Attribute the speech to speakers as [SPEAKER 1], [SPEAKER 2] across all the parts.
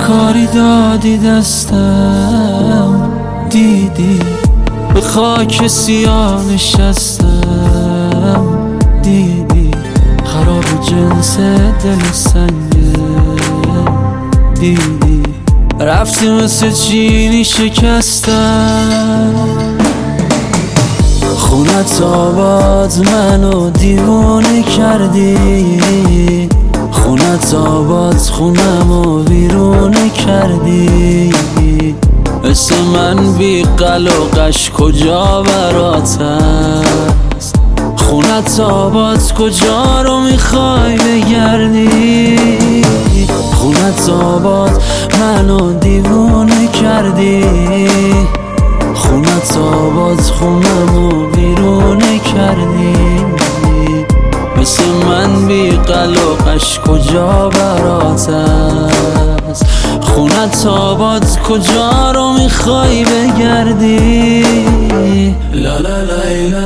[SPEAKER 1] کاری دادی دستم، دیدی به خاک سیاه نشستم، دیدی خراب جنس دل سنگه، دیدی رفتی مثل چینی شکستم. خونت آباد منو دیوونه کردی، خونت آباد خونمو ویرونه کردی، مثل من بی قل و قش کجا برات هست؟ خونت آباد کجا رو میخوای بگردی؟ خونت آباد منو دیوونه کردی، خونت آباد خونمو بیرونه کردی، مثل من بی قل و قش کجا برات هست؟ خونت آباد کجا رو میخوای بگردی؟ لا لا لا لا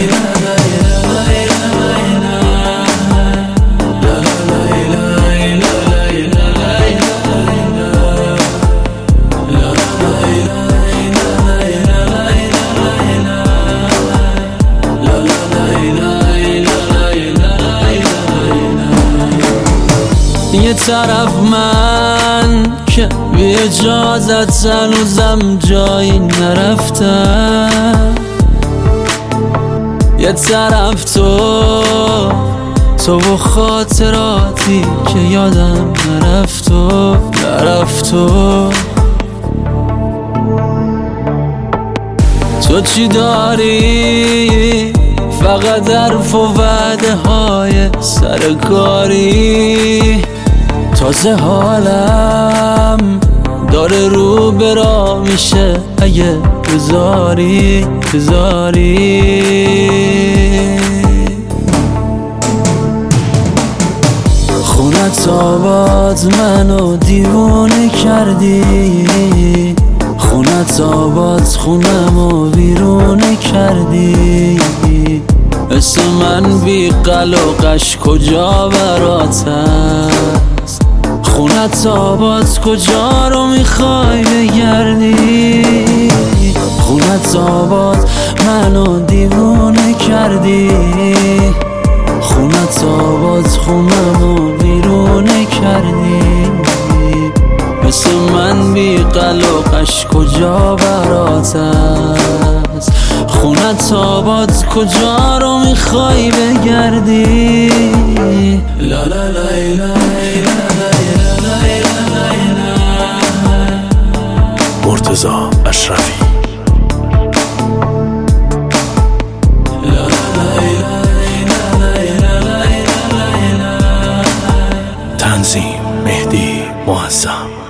[SPEAKER 1] یه طرف من که بی اجازت هنوزم جایی نرفتم، یه طرف تو و خاطراتی که یادم نرفت تو چی داری؟ فقط حرف و وعده های سرکاری، تازه حالم داره رو برا میشه اگه بذاری. خونت آباد منو دیوونه کردی، خونت آباد خونمو ویرونه کردی، مثل من بی قل و قش کجا برات هست؟ خونت آباد کجا رو میخوای بگردی؟ خونت آباد منو دیوونه کردی، خونت آباد خونمو بیرونه کردی، مثل من بی قل و قش کجا برات هست؟ خونت آباد کجا رو میخوای بگردی؟ لا لا لا لا
[SPEAKER 2] مرتضی اشرفی. تنظیم مهدی معظم.